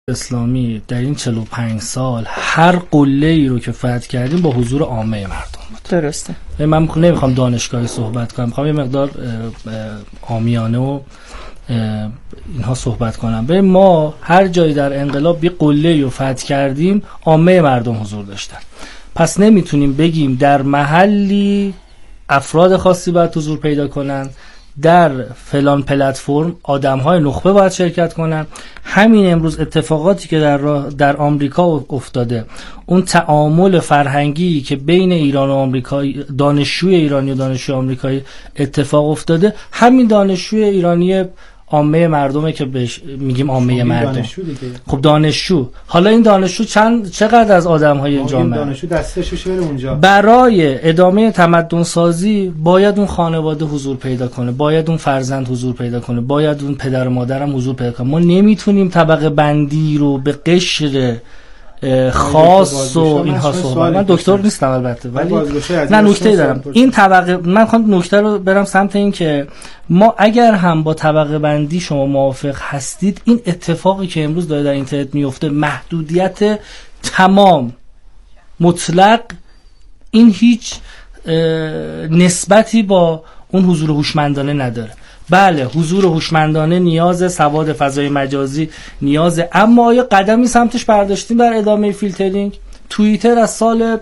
اسلامی در این 45 سال هر قله‌ای رو که فتح کردیم با حضور عامه مردم بود. درسته. من نمیخوام دانشگاهی صحبت کنم، میخوام یه مقدار عامیانه و اینها صحبت کنم. به ما هر جایی در انقلاب یه قله‌ای رو فتح کردیم عامه مردم حضور داشتن. پس نمیتونیم بگیم در محلی افراد خاصی باید حضور پیدا کنن، در فلان پلتفرم آدم‌های نخبه باید شرکت کنن. همین امروز اتفاقاتی که در آمریکا افتاده، اون تعامل فرهنگی که بین ایران و آمریکا، دانشجوی ایرانی و دانشجوی آمریکایی اتفاق افتاده، همین دانشجوی ایرانی عامه مردمه که بهش میگیم عامه مردم. خب دانشجو، حالا این دانشجو چقدر از آدم‌های این جامعه، دانشجو دستش بره اونجا. برای ادامه تمدن سازی باید اون خانواده حضور پیدا کنه، باید اون فرزند حضور پیدا کنه، باید اون پدر و مادرم حضور پیدا کنه. ما نمیتونیم طبقه بندی رو به قشر خاص و اینها صحبت. من دکتر نیستم البته، ولی نه نکته دارم. این طبقه، من میخوام نکته رو برم سمت این که ما اگر هم با طبقه بندی شما موافق هستید، این اتفاقی که امروز داره در اینترنت میفته، محدودیت تمام مطلق، این هیچ نسبتی با اون حضور هوشمندانه نداره. بله حضور هوشمندانه نیاز، سواد فضای مجازی نیاز، اما آیا قدمی سمتش برداشتیم در ادامه فیلترینگ؟ توییتر از سال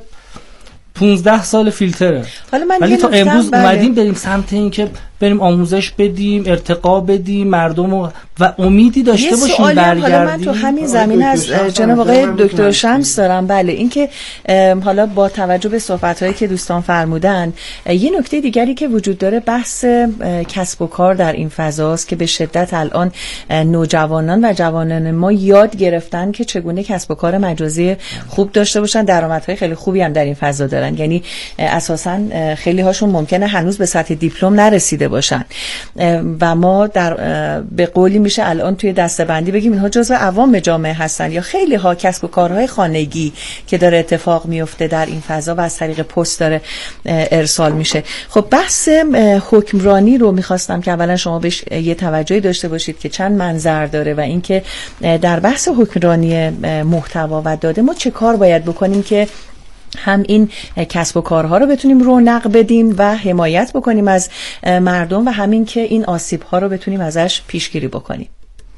15 سال فیلتره، ولی تا امروز اومدیم بریم سمت این که بریم آموزش بدیم، ارتقا بدیم مردم و امیدی داشته باشیم برگردیم. حالا من تو همین زمین از جناب آقای دکتر شمس دارم. بله این که حالا با توجه به صحبت‌هایی که دوستان فرمودن، یه نکته دیگری که وجود داره بحث کسب و کار در این فضاست که به شدت الان نوجوانان و جوانان ما یاد گرفتن که چگونه کسب و کار مجازی خوب داشته باشن، درآمدهای خیلی خوبی هم در این فضا دارن. یعنی اساساً خیلی هاشون ممکنه هنوز به سطح دیپلم نرسیده باشن و ما به قولی میشه الان توی دسته‌بندی بگیم اینها جزو عوام جامعه هستن، یا خیلی ها کسب و کارهای خانگی که داره اتفاق میفته در این فضا و از طریق پست داره ارسال میشه. خب بحث حکمرانی رو میخواستم که اولا شما بهش یه توجهی داشته باشید که چند منظر داره و اینکه در بحث حکمرانی محتوا و داده ما چه کار باید بکنیم که هم این کسب و کارها رو بتونیم رونق بدیم و حمایت بکنیم از مردم و همین که این آسیب‌ها رو بتونیم ازش پیشگیری بکنیم.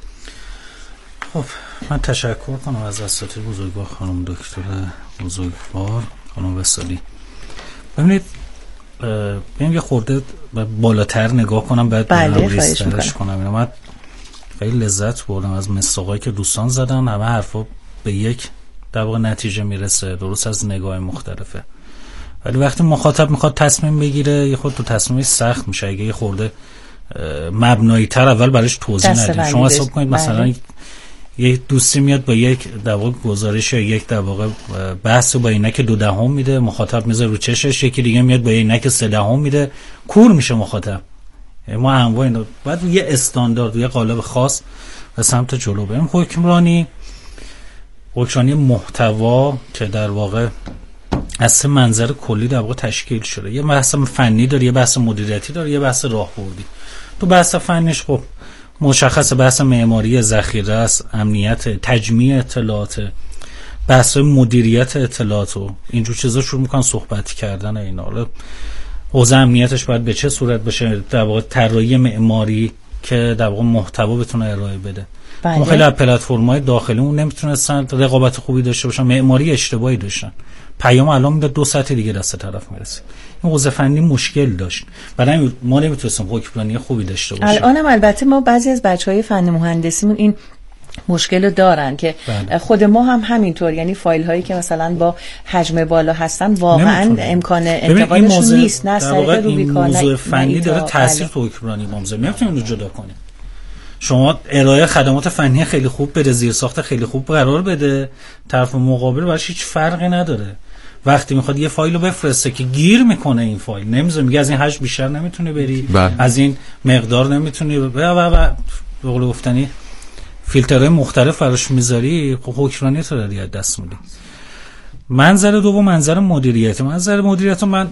خب من تشکر کنم از اساتید بزرگوار، خانم دکتر بزرگوار، خانم وصالی. ببینید یه خورده بالاتر نگاه کنم بعد ریسترش کنم. من خیلی لذت بردم از مساقایی که دوستان زدن، همه حرفا به یک در واقع نتیجه میرسه، درست از نگاه مختلفه. ولی وقتی مخاطب میخواد تصمیم بگیره یه خود تو تصمیمش سخت میشه اگه یه خورده مبنایی تر اول براش توضیح ندید. شما حساب کنید مثلا یه دوستی میاد با یک در واقع گزارش یا یک در واقع بحث با عینک 2/10 میده، مخاطب میذاره رو چشش، یکی دیگه میاد با عینک 3/10 میده، کور میشه مخاطب. ما انواع اینا بعد یه استاندارد، یه قالب خاص به سمت جلو بریم. حکمرانی محتوا که در واقع از سه منظر کلی در واقع تشکیل شده. یه بحث فنی داره، یه بحث مدیریتی داره، یه بحث راهبردی. تو بحث فنیش خب مشخص بحث معماری ذخیره است، امنیت، تجمیع اطلاعات، بحث مدیریت اطلاعات و اینجور چیزا شروع میکنن صحبت کردن اینا. حالا حوزه امنیتش باید به چه صورت بشه، در واقع طراحی معماری که در واقع محتوا بتونه ارائه بده. ما خیلی از پلتفرم‌های داخلی اون نمیتونستن رقابت خوبی داشته باشن، معماری اشتباهی داشتن، پیام الان میاد 2 ساعت دیگه دست طرف میرسه. این حوزه فنی مشکل داشت، برای ما نمیتونستیم حکمرانی خوبی داشته باشیم. الانم البته ما بعضی از بچهای فن مهندسیمون این مشکل دارن که خود ما هم همینطور، یعنی فایل هایی که مثلا با حجم بالا هستن واقعا امکان انتقالشون نیست، نه از طریق روبیکا، نه موضوع فنی داره تاثیر تو حکمرانی ما میذاره، نمیتونیم رو جدا کنیم. شما ارائه خدمات فنی خیلی خوب بده، زیرساخت خیلی خوب قرار بده، طرف مقابل براش هیچ فرقی نداره. وقتی میخواد یه فایل رو بفرسته که گیر میکنه این فایل، نمیذاره، میگه از این حجم بیشتر نمیتونه بری، از این مقدار نمیتونی و به قول گفتنی فیلترهای مختلف براش میذاری، خب حکمرانی تو داری از دست میدی. منظر دوم منظر مدیریت. منظر مدیریت من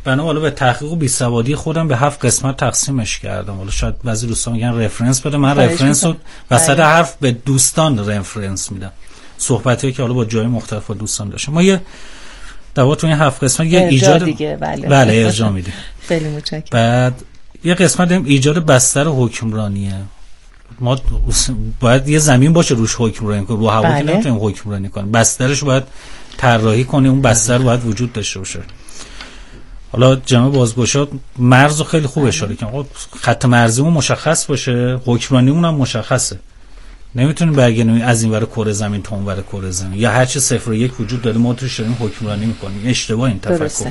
بنابراین به تحقیق و بیسوادی خودم به 7 قسمت تقسیمش کردم. حالا شاید بعضی دوستان میگن رفرنس بده، من رفرنس رو وسط حرف به دوستان رفرنس میدم، صحبتی که حالا با جای مختلف با دوستان داشتم. ما یه دوا تو این 7 قسمت یه ایجاد دیگه بله ارجاع میدیم. خیلی متشکرم. بعد یه قسمت ایجاد بستر حکمرانیه. ما باید یه زمین باشه روش حکمرانی کنیم، رو هوا که نمیتونیم حکمرانی کنیم، بسترش باید طراحی کنیم، اون بستر باید وجود داشته باشه. حالا جناب بازگشاد مرز رو خیلی خوب اشاره کردن، خط مرزیمون مشخص باشه، حکمرانیمون هم مشخصه. نمیتونیم برگردیم از این ور کره زمین تا اون ور کره زمین، یا هر چه 0 و 1 وجود داره ما توش داریم حکمرانی میکنیم. اشتباه این تفکر.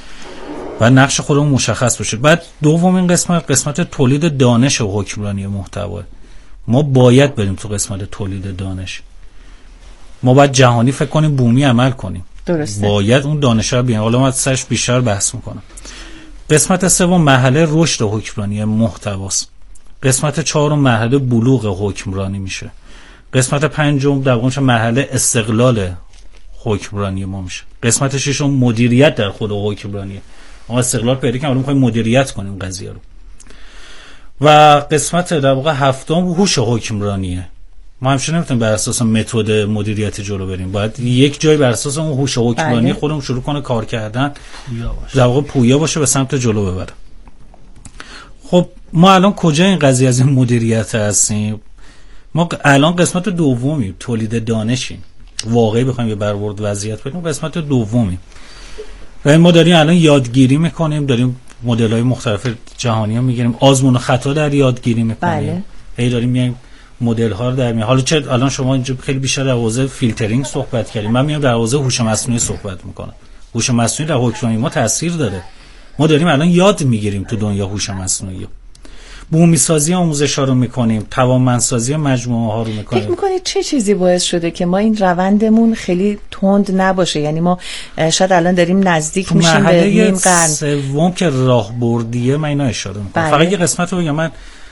و نقش خودمون مشخص باشه. بعد دومین قسمت تولید دانش و حکمرانی محتوا. ما باید بریم تو قسمت تولید دانش. ما باید جهانی فکر کنیم، بومی عمل کنیم. درسته. باید اون دانش رو بیان. حالا من سرش بیشتر بحث میکنم. قسمت سوم مرحله رشد حکمرانی محتواست. قسمت چهارم مرحله بلوغ حکمرانی میشه. قسمت پنجم در واقع مرحله استقلال حکمرانی ما میشه. قسمت ششم مدیریت در خود حکمرانی. ما استقلال پیدا کنیم، میخوایم مدیریت کنیم قضیه رو. و قسمت در واقع هفتم هوش حکمرانیه. ما همیشه نمیتونیم بر اساس متد مدیریت جلو بریم، باید یک جای بر اساس اون هوش حکمرانی خودمون شروع کنه کار کردن، در واقع پویا باشه به سمت جلو ببره. خب ما الان کجا این قضیه از این مدیریت هستیم؟ ما الان قسمت دومی تولید دانشیم. واقعی بخوایم یه برآورد وضعیت بدیم قسمت دومی. و ما داریم الان یادگیری میکنیم، داریم مدل‌های مختلف جهانی ها میگیریم، آزمون و خطا در یادگیری میکنیم. هی داریم میایم مدل ها رو در میاریم. حالا چه الان شما اینجا خیلی بیشتر در حوزه فیلترینگ صحبت کردیم، من میام در حوزه هوش مصنوعی صحبت میکنم. هوش مصنوعی در حکمرانی ما تاثیر داره. ما داریم الان یاد میگیریم تو دنیا هوش مصنوعی. بومی سازی آموزش ها رو میکنیم، توانمندسازی مجموعه ها رو میکنیم. فکر میکنید چه چیزی باعث شده که ما این روندمون خیلی تند نباشه؟ یعنی ما شاید الان داریم نزدیک میشیم به نیم قرن سوم که راهبردیه. من اینا اشاره میکنم. فقط یه قسمت رو بگم، من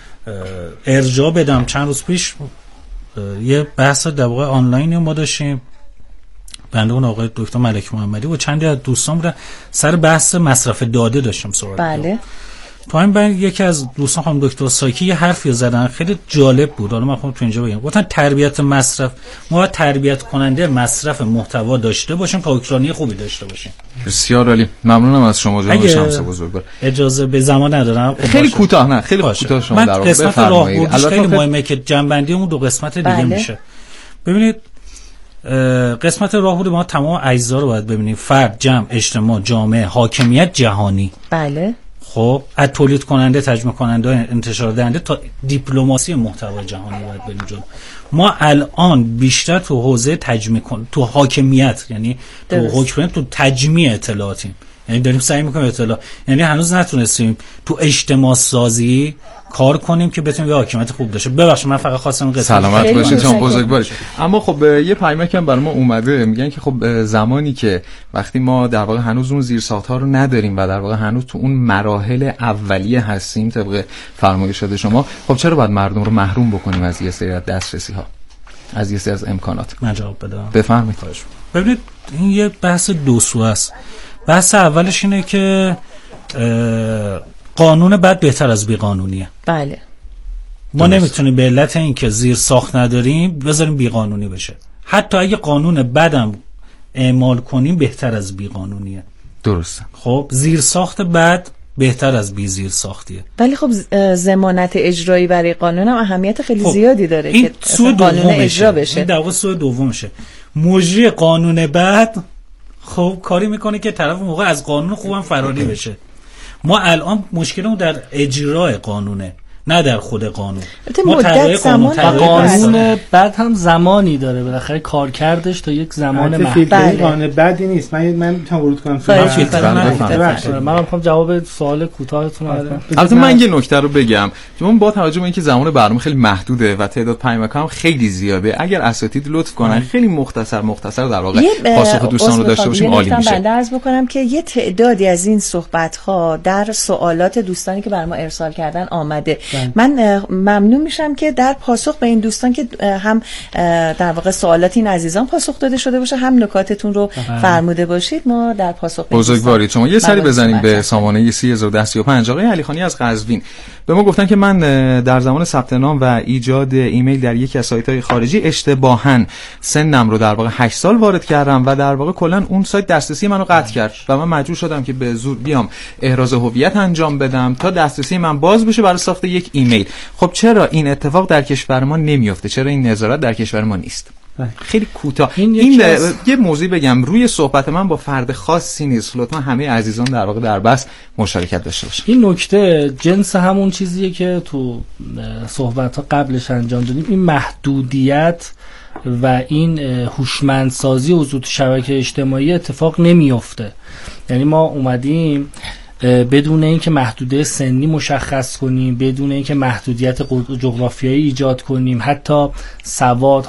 ارجاع بدم. چند روز پیش یه بحث در واقع آنلاین ما داشتیم، بنده اون آقای دکتر ملک محمدی و چندی از دوستان بودن، سر بحث مصرف داده داشتیم صحبت. بله. تو همین بین یکی از دوستان خانم دکتر سایکی یه حرفی زدن خیلی جالب بود. حالا من خودم تو اینجا بگم، گفتن تربیت مصرف، ما باید تربیت کننده مصرف محتوا داشته باشیم تا حکمرانی خوبی داشته باشیم. بسیار عالی، ممنونم از شما جناب شمس بزرگوار. اجازه به زمان ندارم، خیلی کوتاه، نه خیلی کوتاه شما در واقع قسمت راهبردیش خیلی مهمه که جنبندی اون دو قسمت دیگه میشه. ببینید قسمت راهبردی ما تمام اجزا رو باید ببینیم: فرد، جمع، اجتماع، جامعه، حاکمیت جهانی. بله. خب از تولید کننده، تجمیع کننده، انتشار دهنده تا دیپلماسی محتوا جهانی باید بریم جلو. ما الان بیشتر تو حوزه تجمیع تو حاکمیت، یعنی تو حکمرانی، تو تجمیع اطلاعاتیم. یعنی داریم سعی میکنیم اطلاع، یعنی هنوز نتونستیم تو اجتماع سازی کار کنیم که بتونیم یه حاکمیت خوب داشته. ببخشید من فقط خواستم قسمت سلامت باشید جان بزرگوار. اما خب یه پیامک هم برای ما اومده، میگن که خب زمانی که وقتی ما در واقع هنوز اون زیرساخت‌ها رو نداریم و در واقع هنوز تو اون مراحل اولیه هستیم طبق فرمایشات شما، خب چرا باید مردم رو محروم بکنیم از یه سری از دسترسی‌ها، از یه سری از امکانات؟ من جواب بدم. بفرمایید. ببینید این یه بحث دو سو است. بحث اولش اینه که قانون بد بهتر از بی قانونیه. بله. ما نمیتونیم به علت اینکه زیر ساخت نداریم بذاریم بی قانونی بشه. حتی اگه قانون بدم اعمال کنیم بهتر از بی قانونیه. درسته. خب زیر ساخت بد بهتر از بی زیر ساختیه. ولی خب ضمانت اجرایی برای قانون هم اهمیت خیلی زیادی داره این که قانون اجرا بشه. این در واقع سوء دومشه. مجری قانون بد خب کاری میکنه که طرف موقع از قانون خوبم فراری بشه. ما الان مشکلمون در اجرای قانونه، نه در خود قانون. ما طراحی قانون بعد هم زمانی داره، بالاخره کارکردش تا یک زمان محدود. قانون بدی نیست. من میتونم ورود کنم. من میخوام جواب سوال کوتاهتون بدم. البته من یه نکته رو بگم. چون با توجه به اینکه زمان برنامه خیلی محدوده و تعداد پیامک هم خیلی زیاده، اگر اساتید لطف کنن خیلی مختصر در واقع پاسخ دوستان رو داشته باشیم عالی میشه. من عرض بکنم که یه تعدادی از این صحبت ها در سوالات دوستانی که برام ارسال کردن آمده. من ممنون میشم که در پاسخ به این دوستان که هم در واقع سوالات این عزیزان پاسخ داده شده باشه، هم نکاتتون رو فرموده باشید. ما در پاسخ به بزرگوارید شما یه سری بزنیم به سامانه 301035. آقای علیخانی از قزوین به ما گفتن که من در زمان ثبت نام و ایجاد ایمیل در یکی از سایت‌های خارجی اشتباهاً سنم رو در واقع 8 سال وارد کردم و در واقع کلاً اون سایت دسترسی منو قطع کرد و من مجبور شدم که به زور بیام احراز هویت انجام بدم تا دسترسی من باز بشه برای ساخت یک ایمیل. خب چرا این اتفاق در کشور ما نمیفته؟ چرا این نظارت در کشور ما نیست؟ خیلی کوتاه این یه موضوع بگم، روی صحبت من با فرد خاصی نیست، لطفا همه عزیزان در واقع در بحث مشارکت داشته باشن. این نکته جنس همون چیزیه که تو صحبت‌ها قبلش انجام دادیم، این محدودیت و این هوشمندسازی حضور تو شبکه اجتماعی اتفاق نمیفته. یعنی ما اومدیم بدون اینکه محدوده سنی مشخص کنیم، بدون اینکه محدودیت جغرافیایی ایجاد کنیم، حتی سواد،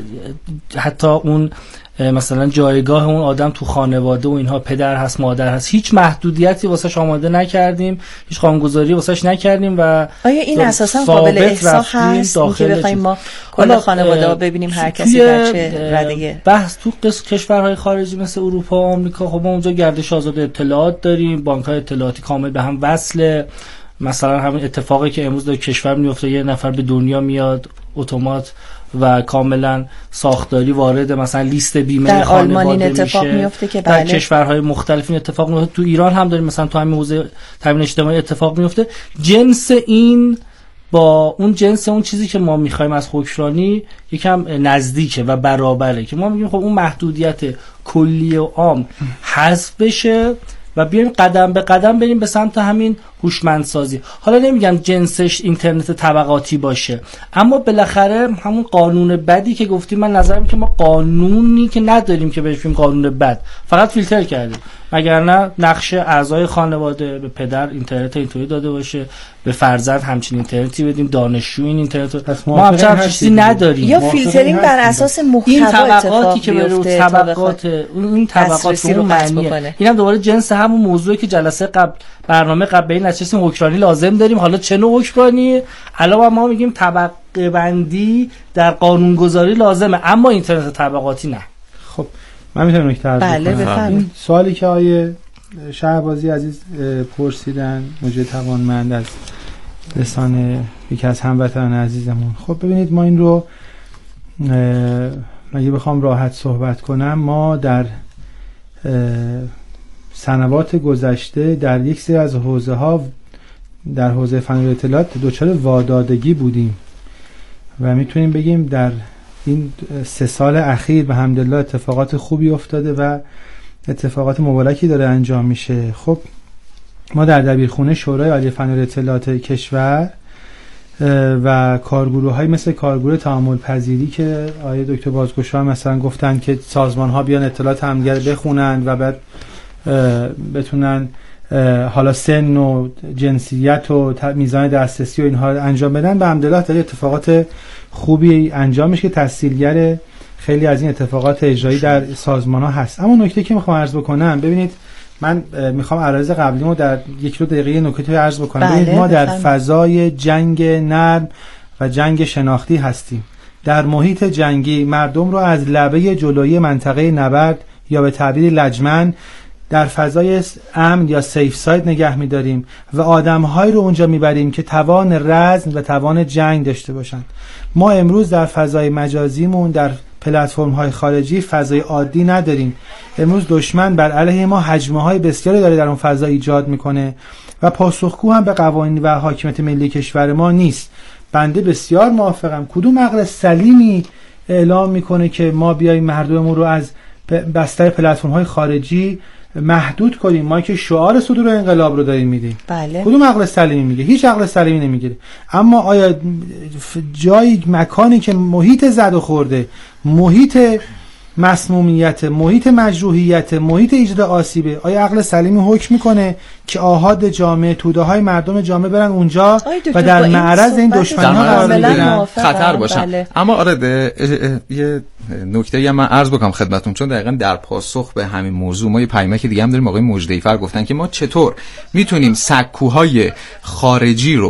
حتی اون مثلا جایگاه اون آدم تو خانواده و اینها، پدر هست مادر هست، هیچ محدودیتی واسش آماده نکردیم، هیچ قانونگذاری واسش نکردیم. و آیا این اساسا قابل احساس هست که بخوایم ما کل خانواده ها ببینیم هر کسی در چه رده‌ای؟ بحث تو کشورهای خارجی مثل اروپا و آمریکا، خب ما اونجا گردش آزاد اطلاعات داریم، بانک‌های اطلاعاتی کامل به هم وصله. مثلا همین اتفاقی که امروز در کشور میفته، یه نفر به دنیا میاد اتومات و کاملا ساختاری وارد مثلا لیست بیمه خانواده میشه. اتفاق میفته که در کشورهای مختلف این اتفاق میفته. تو ایران هم داریم مثلا تو همین حوزه تامین اجتماعی اتفاق میفته. جنس این با اون جنس اون چیزی که ما میخوایم از حکمرانی یکم نزدیکه و برابره، که ما میگیم خب اون محدودیت کلی و عام حذف بشه و بیایم قدم به قدم بریم به سمت همین هوشمندسازی. حالا نمیگم جنسش اینترنت طبقاتی باشه، اما بالاخره همون قانون بدی که گفتیم، من نظرم که ما قانونی که نداریم که بهش بگیم قانون بد، فقط فیلتر کردیم. مگر نه نقش اعضای خانواده به پدر اینترنت اینطوری داده باشه، به فرزند همچین اینترنتی بدیم، دانشجو این اینترنت، ما همچین چیزی نداریم. یا فیلترینگ بر اساس محتوا این طبقاتی که بره طبقات این طبقات رو معنیه. اینم دوباره جنس همون موضوعی که جلسه قبل برنامه قبل این نشستیم، حکمرانی لازم داریم. حالا چه نوع حکمرانی؟ علاوه ما میگیم طبقه بندی در قانونگذاری لازمه، اما اینترنت طبقاتی نه. خب من میتونم نکته عرض کنم؟ بله بفرمایید. سوالی که آیه شهبازی عزیز پرسیدن، مجید توانمند، از لسان یکی از هموطنان عزیزمون. خب ببینید، ما این رو اگه بخوام راحت صحبت کنم، ما در سنوات گذشته در یک سری از حوزه ها، در حوزه فن اطلاعات دچار وادادگی بودیم و میتونیم بگیم در این 3 سال اخیر به حمدالله اتفاقات خوبی افتاده و اتفاقات مبارکی داره انجام میشه. خب ما در دبیرخونه شورای عالی فن اطلاعات کشور و کارگروه‌های مثل کارگروه تعامل پذیری که آقای دکتر بازگشا مثلا گفتن که سازمان‌ها بیان اطلاعات همدیگر بخونن و بعد بتونن حالا سن و جنسیت و میزان دسترسی و اینها انجام بدن، به حمدالله داره اتفاقات خوبی انجام میشه که تسهیلگر خیلی از این اتفاقات اجرایی در سازمان‌ها هست. اما نکته که میخوام عرض بکنم، ببینید من میخوام عرض قبلیمو در 1-2 دقیقه نکته عرض بکنم. ببینید ما در فضای جنگ نرم و جنگ شناختی هستیم. در محیط جنگی مردم رو از لبه جلویی منطقه نبرد یا به تعبیر لجمن در فضای امن یا سیف ساید نگه می‌داریم و آدم‌هایی رو اونجا می‌بریم که توان رزم و توان جنگ داشته باشند. ما امروز در فضای مجازیمون، در پلتفرم‌های خارجی، فضای عادی نداریم. امروز دشمن بر علیه ما هجمه‌های بسیاری داره در اون فضا ایجاد می‌کنه و پاسخگو هم به قوانین و حاکمیت ملی کشور ما نیست. بنده بسیار موافقم. کدوم عقل سلیمی اعلام می‌کنه که ما بیاییم مردممون رو از بستر پلتفرم‌های خارجی محدود کنیم؟ ما که شعار صدور انقلاب رو داریم میدیم. بله. کدوم عقل سلیمی میگه؟ هیچ عقل سلیمی نمیگه. اما آیا جایی، مکانی که محیط زد و خورده، محیط مسمومیت، محیط مجروحیت، محیط ایجاد آسیبه، آیا عقل سلیمی حکم میکنه که آحاد جامعه، توده های مردم جامعه برن اونجا و در معرض این دشمنی‌ها قرار بگیرن؟ خطر باشن. بله. اما آره یه نکته‌ای من عرض بکنم خدمتتون، چون دقیقاً در پاسخ به همین موضوع ما یه پیامک دیگه هم داریم. آقای مجدیفر گفتن که ما چطور میتونیم سکوهای خارجی رو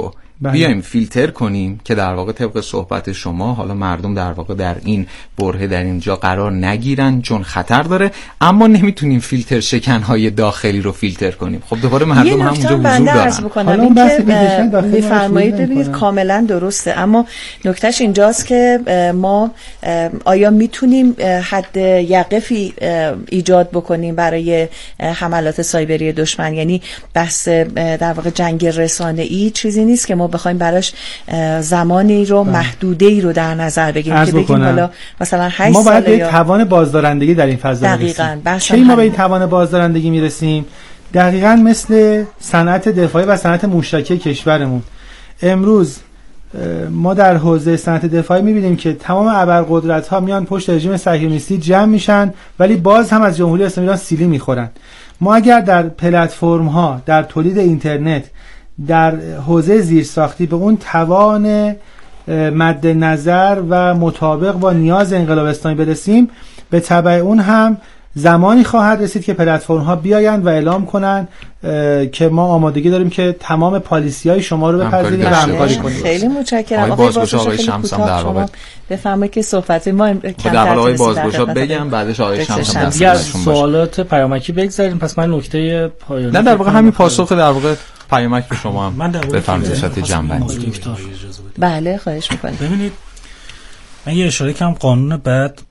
بیایم فیلتر کنیم که در واقع طبق صحبت شما حالا مردم در واقع در این برهه در اینجا قرار نگیرن چون خطر داره، اما نمیتونیم فیلتر شکنهای داخلی رو فیلتر کنیم. خب دوباره مردم همونجا حضور دارن. حالا این که میفرمایید ببینید کاملا درسته، اما نکتهش اینجاست که ما آیا میتونیم حد یقفی ایجاد بکنیم برای حملات سایبری دشمن؟ یعنی بحث در واقع جنگ رسانه‌ای چیزی نیست که ما بخوایم براش زمانی رو محدوده‌ای رو در نظر بگیریم که بگیم حالا مثلا 8 ما سال باید به توان بازدارندگی در این فضا دقیقاً برسیم. ما به این توان بازدارندگی میرسیم دقیقاً مثل صنعت دفاعی و صنعت موشکی کشورمون. امروز ما در حوزه صنعت دفاعی می‌بینیم که تمام ابرقدرت‌ها میان پشت رژیم صهیونیستی جمع میشن، ولی باز هم از جمهوری اسلامی ایران سیلی میخورن. ما اگر در پلتفرم‌ها، در تولید اینترنت، در حوزه زیرساختی به اون توان مد نظر و مطابق با نیاز انقلاب اسلامی برسیم، به تبع اون هم زمانی خواهد رسید که پلتفرم‌ها بیایند و اعلام کنند که ما آمادگی داریم که تمام پالیسی‌های شما رو بپذیریم و همکاری کنیم. خیلی متشکرم. آقای شمس هم در واقع بفرمایید که صحبت ما در واقع آقای بازگشا بگم، بعدش آقای شمس هم دیگه از سوالات پیامکی بگذاریم. پس من نکته پایانی نه در واقع همین پاسخ در واقع پیامک به شما هم بفرمایید صورت جنبندی. بله خواهش می‌کنم. ببینید من یه اشاره کنم، قانون بعد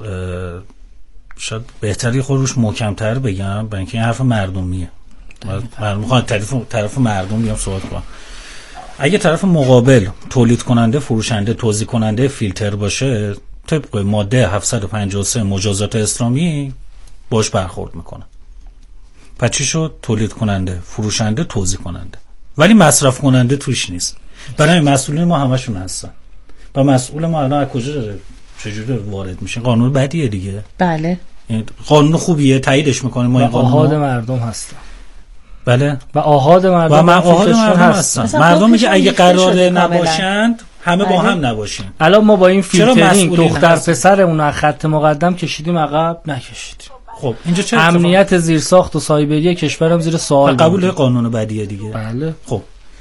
شاید بهتری خودش محکم‌تر بگم، برای اینکه این حرف مردمیه. مردم میخوان طرف مردم بیام صحبت کنم. اگه طرف مقابل تولید کننده، فروشنده، توزیع کننده فیلتر باشه، طبق ماده 753 مجازات اسلامی باش برخورد میکنه. پس چی شد؟ تولید کننده، فروشنده، توزیع کننده، ولی مصرف کننده توش نیست. برای مسئولین ما همشون هستن و مسئول ما الان از کجا داره چجوری وارد میشه؟ قانون بدیه دیگه. بله قانون خوبیه، تاییدش میکنه. ما این قانون آحاد مردم هستن. بله و آحاد مردم هستن. مردم میگه اگه قراره نباشند همه با هم نباشیم. الان ما با این فیلترینگ دختر پسرمون رو خط مقدم کشیدیم، عقب نکشیدیم. خب اینجا چه امنیت زیرساخت و سایبری کشورم زیر سوال قبول قانون بدیه دیگه. بله. خب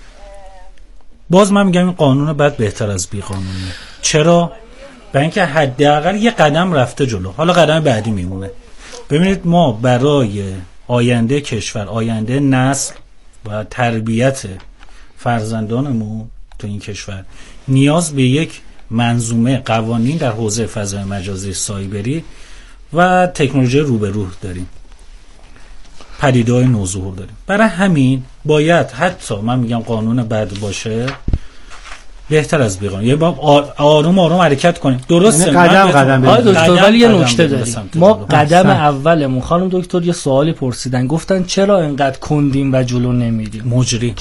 باز من میگم این قانون بد بهتر از بی قانونیه. چرا؟ برای اینکه حداقل یه قدم رفته جلو. حالا قدم بعدی میمونه. ببینید ما برای آینده کشور، آینده نسل و تربیت فرزندانمون تو این کشور نیاز به یک منظومه قوانین در حوزه فضای مجازی، سایبری و تکنولوژی رو به رو داریم. پدیده‌های نوظهور داریم. برای همین باید حتی من میگم قانون بد باشه بهتر از بیقانون. یه با آروم آروم حرکت کنیم. درسته قدم دکتر، ولی یه نکته داریم. ما قدم اولمون خانم دکتر یه سوالی پرسیدن، گفتن چرا اینقدر کندیم و جلو نمیریم؟ مجری.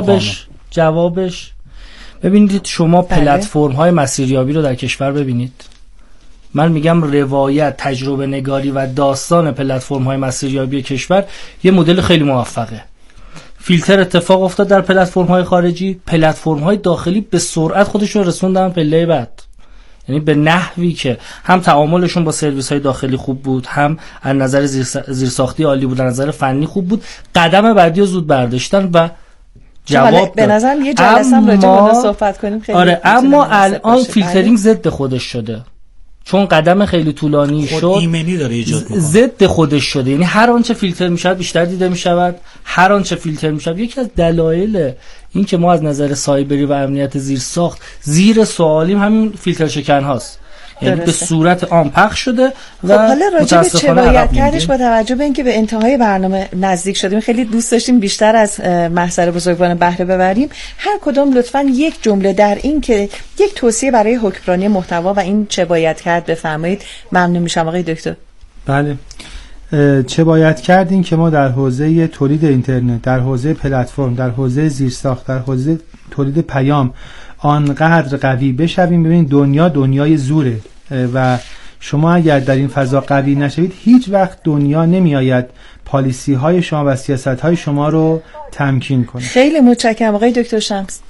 جوابش ببینید شما پلتفرم های مسیریابی رو در کشور ببینید. من میگم روایت، تجربه نگاری و داستان پلتفرم های مسیریابی کشور یه مدل خیلی موفقه. فیلتر اتفاق افتاد در پلتفرم های خارجی، پلتفرم های داخلی به سرعت خودشون رسوندن پله بعد. یعنی به نحوی که هم تعاملشون با سرویس های داخلی خوب بود، هم از نظر زیرساختی عالی بود، از نظر فنی خوب بود، قدم بعدی رو زود برداشتن و جواب به نظر یه جلسه هم راجع به اون صحبت کنیم. خیلی آره، اما الان فیلترینگ ضد خودش شده، چون قدم خیلی طولانی شد، ایمنی داره ایجاد میکنه، ضد خودش شده. یعنی هر آنچه فیلتر میشود بیشتر دیده میشود، هر آنچه فیلتر میشود. یکی از دلایل این که ما از نظر سایبری و امنیت زیر ساخت زیر سوالیم همین فیلتر شکن هاست. یعنی به صورت عام پخش شده و حالا راجع به چه باید کردش با توجه به اینکه به انتهای برنامه نزدیک شدیم، خیلی دوست داشتیم بیشتر از محضر بزرگواران بهره ببریم. هر کدام لطفاً یک جمله در این که یک توصیه برای حکمرانی محتوا و این چه باید کرد بفرمایید. ممنون میشم آقای دکتر. بله، چه باید کرد این که ما در حوزه تولید اینترنت، در حوزه پلتفرم، در حوزه زیرساخت، در حوزه تولید پیام آنقدر قوی بشویم. ببینید دنیا دنیای زوره و شما اگر در این فضا قوی نشوید هیچ وقت دنیا نمیآید پالیسی های شما و سیاست های شما رو تمکین کنه. خیلی متشکرم آقای دکتر شمس.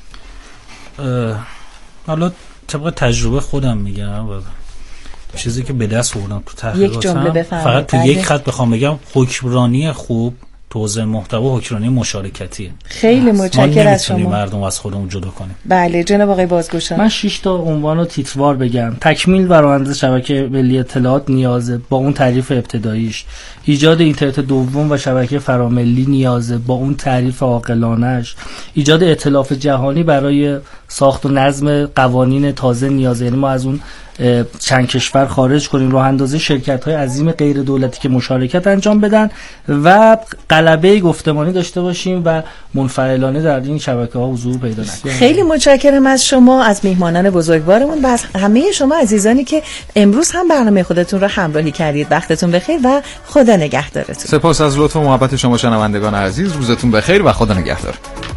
حالا طبق تجربه خودم میگم و چیزی که به دست آوردم تو تحقیقاتم، فقط تو یک خط بخوام بگم، حکمرانی خوب تو حوزه محتوا حکمرانی مشارکتیه. خیلی متشکرم از شما. مردم از خودمون جدا کنیم. بله جناب آقای بازگوشان. من 6 تا عنوان و تیتروار بگم. تکمیل و راننده شبکه ملی اطلاعات نیازه با اون تعریف ابتداییش. ایجاد اینترنت دوم و شبکه فراملی نیازه با اون تعریف عاقلانه‌اش. ایجاد ائتلاف جهانی برای ساخت و نظم قوانین تازه نیازه، یعنی ما از اون چند کشور خارج کنیم، راه اندازی شرکت‌های عظیم غیر دولتی که مشارکت انجام بدن و غلبه گفتمانی داشته باشیم و منفعلانه در این شبکه‌ها حضور پیدا نکنیم. خیلی متشکرم از شما، از میهمانان بزرگوارمون و از همه شما عزیزانی که امروز هم برنامه خودتون رو همراهی کردید. وقتتون بخیر و خدا نگهدارتون. سپاس از لطف و محبت شما شنوندگان عزیز. روزتون بخیر و خدا نگهدار.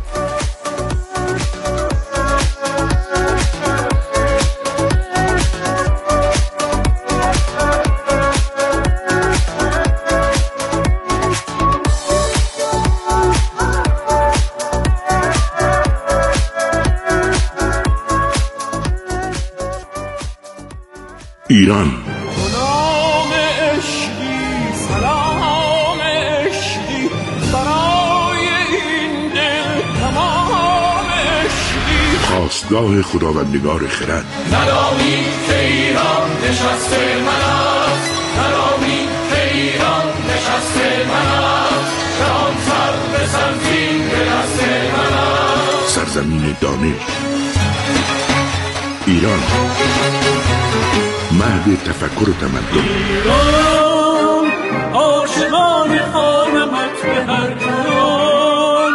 ایران سلام عشقی سلام عشقی برای این دل تمام عشقی خواستگاه خداوندگار خرد ندانی که ایران نشسته من است ندانی که ایران نشسته من است جهان سر به سرزین به دست من است سرزمین دانش ایران مهد تفکر و تمدن ایران عاشقان خانمت به هر جان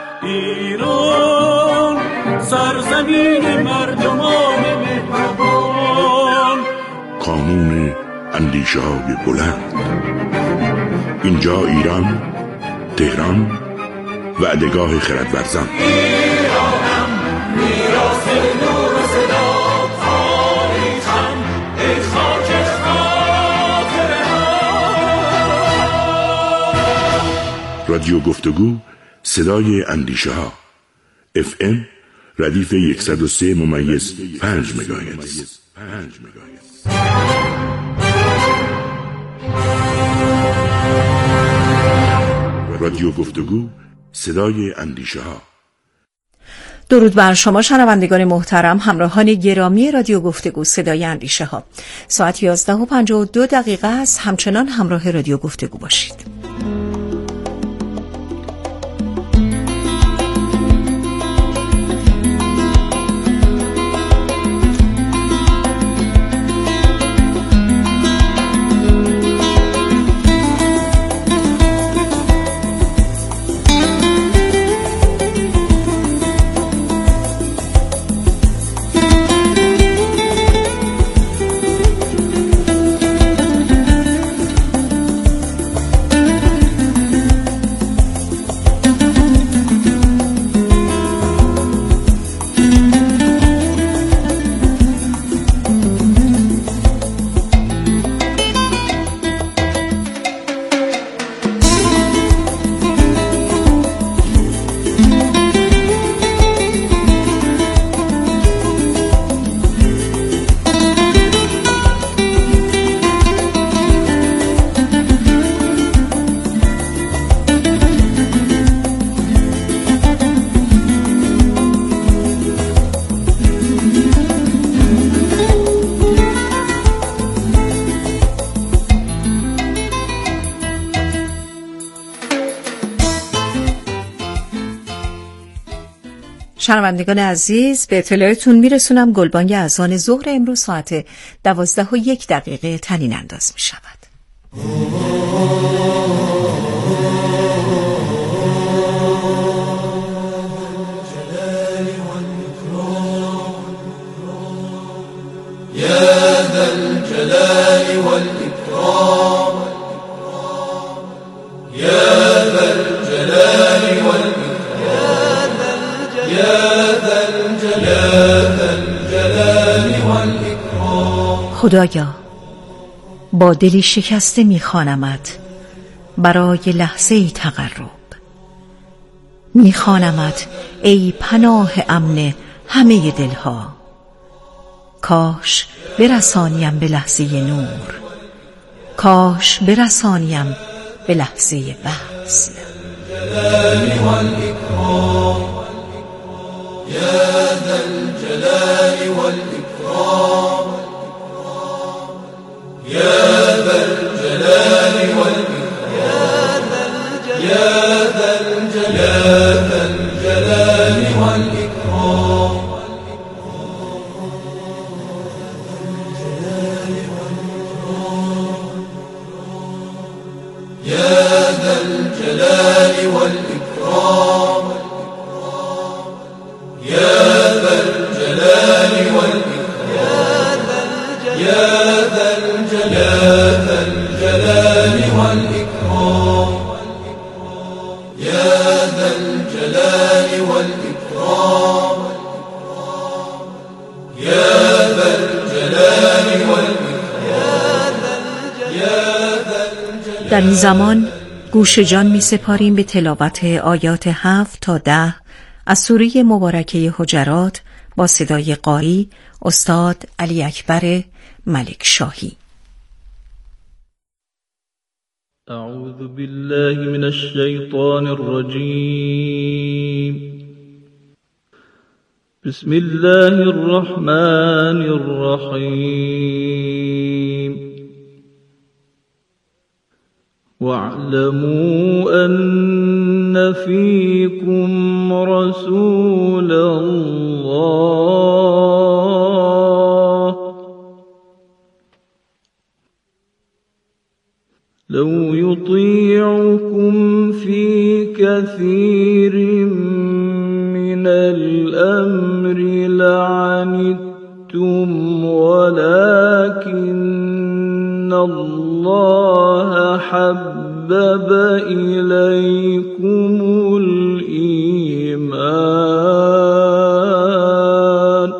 ایران سرزمین مردمان مهربان کانون اندیشه های بلند اینجا ایران تهران وعدگاه خردورزان ایرانم میراث نور و صدا تاریخم ای خاک خاطره ها رادیو گفتگو صدای اندیشه ها FM ردیف 103.5 مگاهرتز رادیو گفتگو صدای اندیشه ها. درود بر شما شنوندگان محترم، همراهان گرامی رادیو گفتگو صدای اندیشه ها. ساعت 11:52 است. همچنان همراه رادیو گفتگو باشید. شنوندگان عزیز، به اطلاعتون میرسونم گلبانگ اذان ظهر امروز ساعت 12:01 طنین انداز می شود. يا ذا الجلال والإكرام يا ذا الجلال والإكرام يا ذا الجلال والإكرام خدایا، با دلی شکسته میخوانمت برای لحظه تقرب، میخوانمت ای پناه امن همه دلها. کاش برسانیم به لحظه نور، کاش برسانیم به لحظه وصل. الجلال والإكرام يا ذا الجلال والإكرام يا ذا الجلال والإكرام يا ذا الجلال والإكرام يا ذا الجلال والإكرام يا ذا الجلال والإكرام يا ذا الجلال والإكرام يا ذا الجلال والإكرام يا ذا الجلال والإكرام. در این زمان گوش جان می سپاریم به تلاوت آیات 7 تا 10 از سوره مبارکه حجرات با صدای قاری استاد علی اکبر ملک شاهی. اعوذ بالله من الشیطان الرجیم. بسم الله الرحمن الرحیم. واعلموا أن فيكم رسول الله لو يطيعكم في كثير من الأمر لعنتم ولكن الله حبب إليكم الإيمان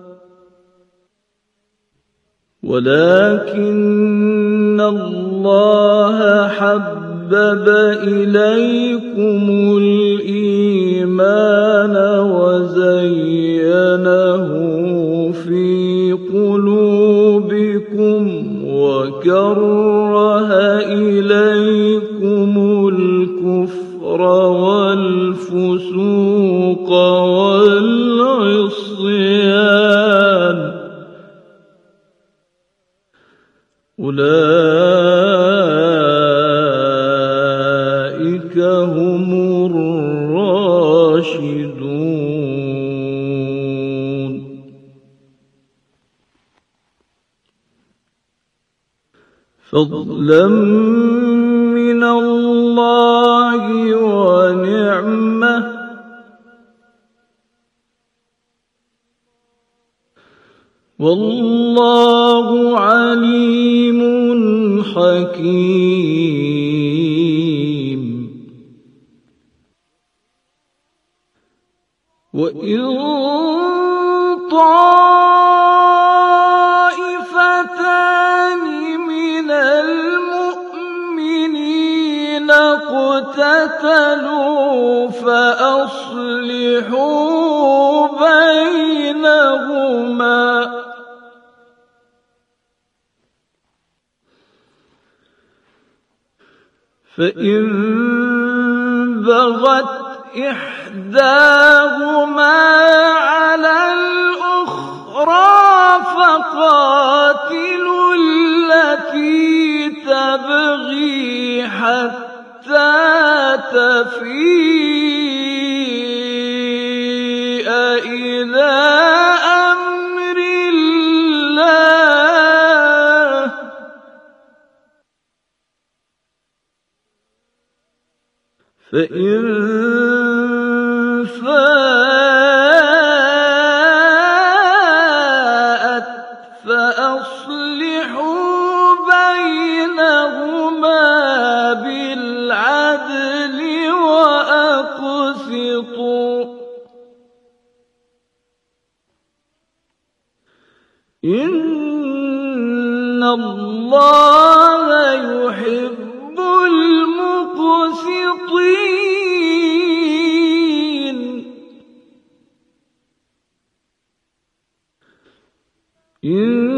ولكن الله حبب إليكم الإيمان وزينه في قلوبكم وكره إليكم الكفر والفسوق والعصيان أولئك هم الراشدون. فضلا من الله ونعمة والله عليم حكيم. وإن طائفتان من المؤمنين اقتتلوا فأصلحوا بينهما فإن بغت إحداهما على الأخرى فقاتلوا التي تبغي حتى تفيء إلى أمر الله فإن فاءت فأصلحوا بينهما بالعدل وأقسطوا إن الله يحب المقسطين. إن